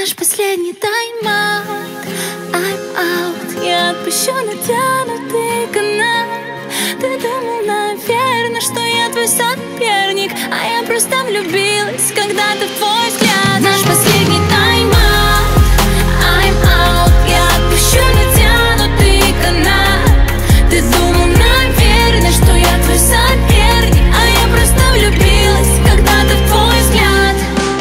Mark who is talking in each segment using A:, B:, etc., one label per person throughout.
A: Наш последний тайм-аут, I'm out. Я отпущу натянутый канат. Ты думал, наверное, что я твой соперник, а я просто влюбилась когда-то в твой взгляд. Наш последний тайм-аут, I'm out. Я отпущу натянутый канат. Ты думал, наверное, что я твой соперник, а я просто влюбилась когда-то в твой взгляд.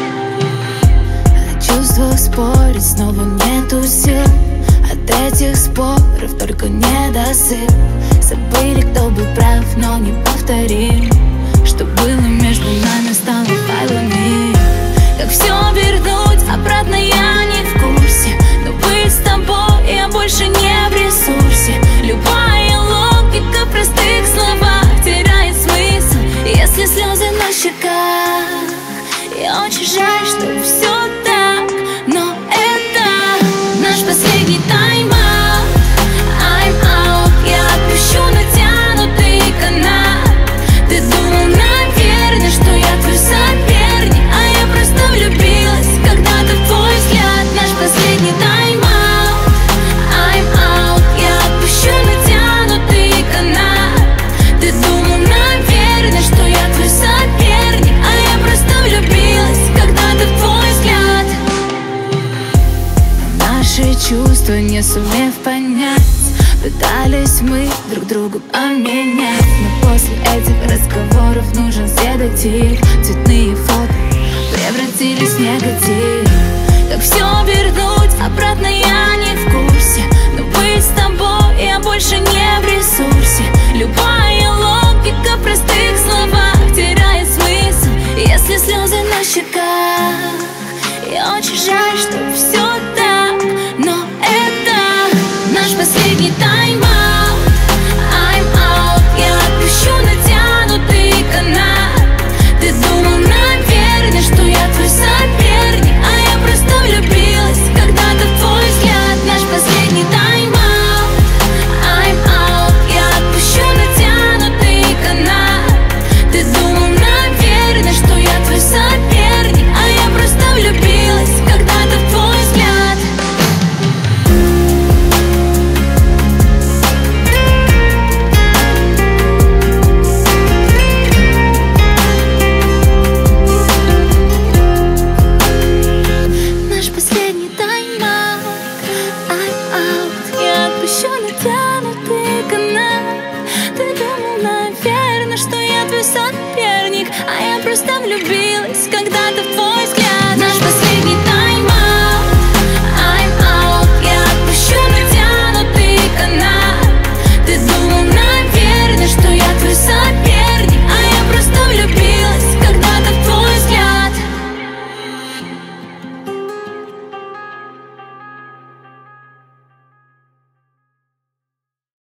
A: О чувствах спорить снова нету сил. От этих споров только недосып. Забыли, кто был прав, но не повторим. Что было между нами, стало файлами. Как все вернуть обратно, я не в курсе. Но быть с тобой я больше не в ресурсе. Любая логика в простых словах теряет смысл, если слезы на щеках. И очень жаль, что все так, но это наш последний тайм-аут, I'm out. Я отпущу натянутый канат. Ты думал, наверное, что я твой соперник, а я просто влюбилась когда-то в твой взгляд. Наш последний тайм-аут, I'm out. Я отпущу натянутый канат. Ты думал, наверное, что я твой соперник, а я просто влюбилась когда-то в твой взгляд. Наши чувства, не сумев понять, пытались мы друг другу поменять. Но после этих разговоров нужен седатив. Цветные фото превратились в негатив. Как все вернуть обратно, я не в курсе. Но быть с тобой я больше не в ресурсе. Любая логика в простых словах теряет смысл, если слезы на щеках. И очень жаль, что все